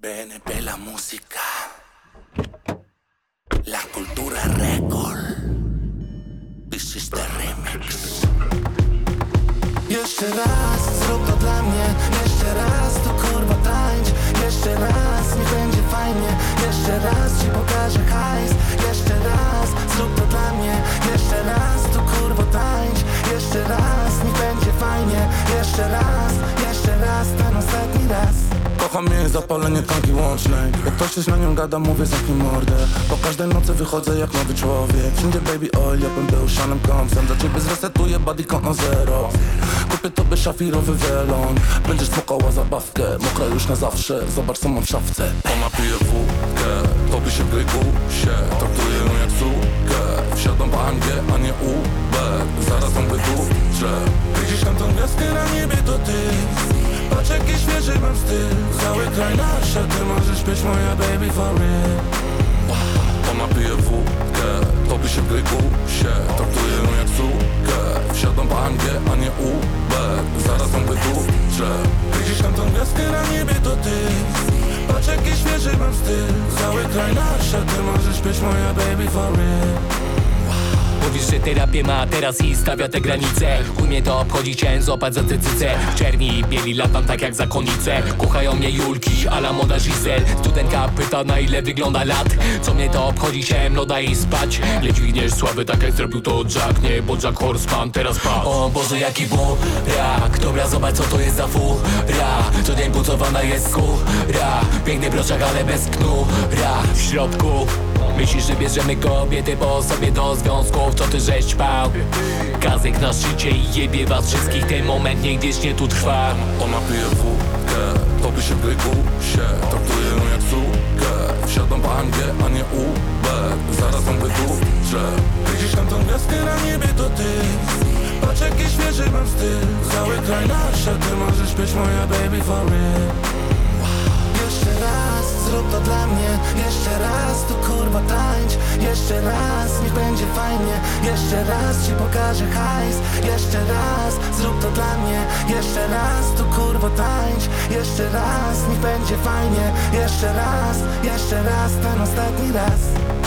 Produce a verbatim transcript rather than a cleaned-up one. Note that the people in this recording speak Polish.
B N P la música, la cultura record. This is the remix. Jeszcze raz zrób to dla mnie. Jeszcze raz tu kurwa tańcz. Jeszcze raz niech będzie fajnie. Jeszcze raz ci pokażę hajs. Jeszcze raz zrób to dla mnie. Jeszcze raz tu kurwa tańcz. Jeszcze raz niech będzie fajnie. Jeszcze raz, jeszcze raz, ten ostatni raz. Kocham jej zapalenie tkanki łącznej. Jak ktoś coś na nią gada, mówię zamknij mordę. Po każdej nocy wychodzę jak nowy człowiek. Wszędzie baby oil, ja będę uszanym kąsem. Dla ciebie zresetuję body count na zero. Kupię tobie szafirowy welon. Będziesz smokała zabawkę, mokra już na zawsze. Zobacz co mam w szafce. Ona pije wódkę, topi się w grygusie. Traktuję ją jak córkę. Wsiadam w A M G, a nie Uber. Zaraz ją wydłużę. Widzisz tam tą gwiazdkę na niebie, to ty. Patrz jaki świeży mam styl. Cały kraj nasz, a ty możesz być moja baby for real. Ona pije wódkę, topi się w grygusie. Traktuję ją jak córkę. Wsiadam w A M G, a nie Uber. Zaraz ją wydłużę. Widzisz tam tą gwiazdkę na niebie, to ty. Patrz jaki świeży mam styl. Cały kraj nasz, a ty możesz być moja baby for real. Mówisz, że terapię ma teraz i stawia te granice. Umie to obchodzi, chciałem złapać za te cyce. W czerni i bieli latam tak jak zakonnice. Kochają mnie Julki, a la moda Giselle. Studentka pyta na ile wygląda lat. Co mnie to obchodzi, chciałem loda i spać. Lecz dźwigniesz sławy tak jak zrobił to Jack. Nie, bo Jack Horseman teraz pa. O Boże jaki burak. Dobra zobacz co to jest za fura. Co dzień pucowana jest skóra. Piękny broszak ale bez knura. W środku myślisz, że bierzemy kobiety po sobie do związków, co ty żeś ćpał? Kazek na szczycie i jebie was wszystkich, ten moment niech wiecznie tu trwa. Ona pije wódkę, topi się w grygusie. Traktuję ją jak córkę. Wsiadam w A M G, a nie Uber. Zaraz ją wydłużę. Widzisz tam tą gwiazdkę na niebie, to ty. Patrz jaki świeży mam styl. Cały kraj nasz, a ty możesz być moja baby for real. Jeszcze raz zrób to dla mnie. Jeszcze raz tu kurwa tańcz. Jeszcze raz niech będzie fajnie. Jeszcze raz ci pokażę hajs. Jeszcze raz zrób to dla mnie. Jeszcze raz tu kurwa tańcz. Jeszcze raz niech będzie fajnie. Jeszcze raz, jeszcze raz, ten ostatni raz.